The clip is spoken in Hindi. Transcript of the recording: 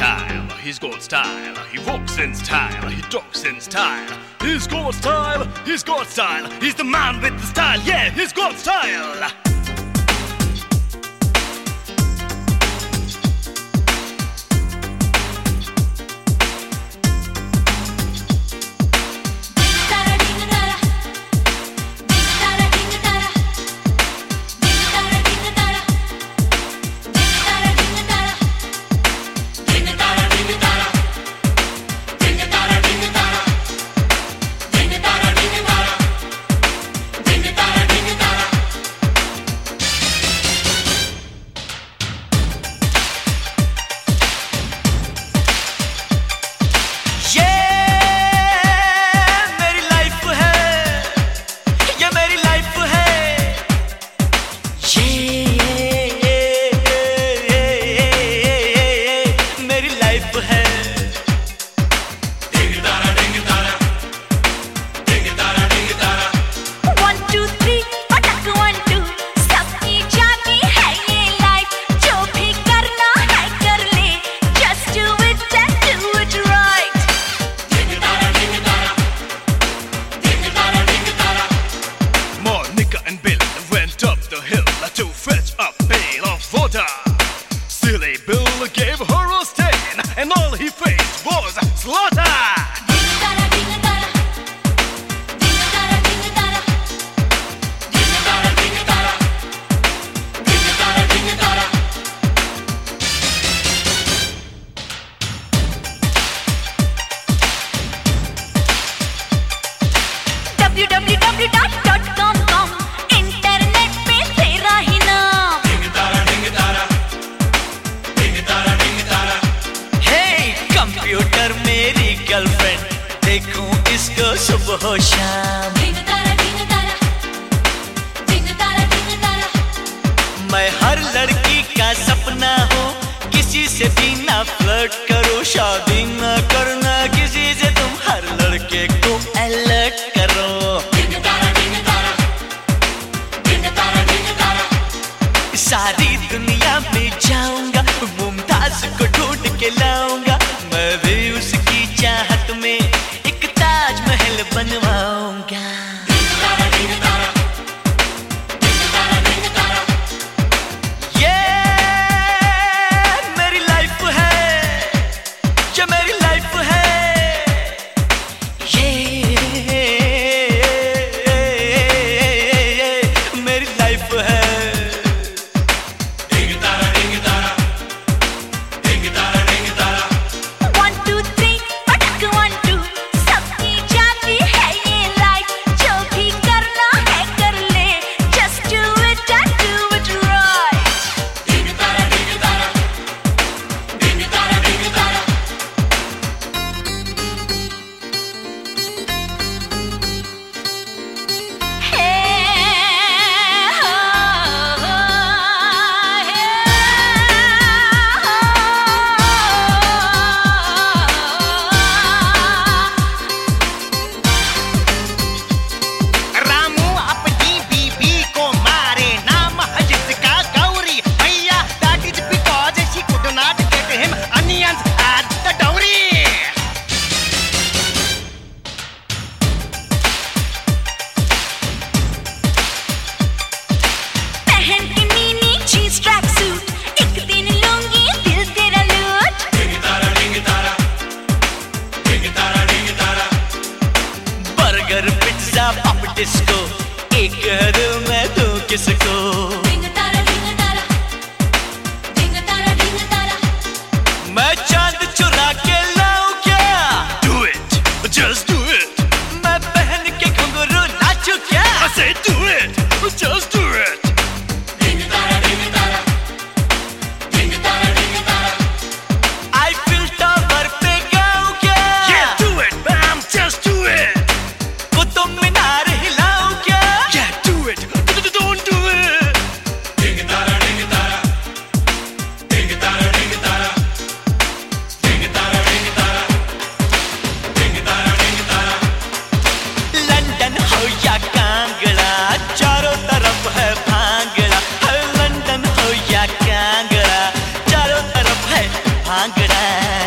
style, he's got style. He walks in style, he talks in style. He's got style, he's got style. He's the man with the style, yeah, he's got style. Silly Bill gave her a stain, and all he faced was slaughter. www.com internet पे तेरा ही नाम। कंप्यूटर मेरी गर्लफ्रेंड, देखूं इसको सुबह शाम। मैं हर लड़की का सपना हूँ, किसी से भी ना फ्लर्ट करो, शादी ना करना किसी से, तुम हर लड़के को अलर्ट करो। सारी दुनिया में जाऊंगा, मुमताज को ढूंढ के लाऊंगा, मैं भी उसकी चाहत में एक ताजमहल बनवाऊंगा। ये मेरी लाइफ है, ये मेरी लाइफ है, भांगड़ा।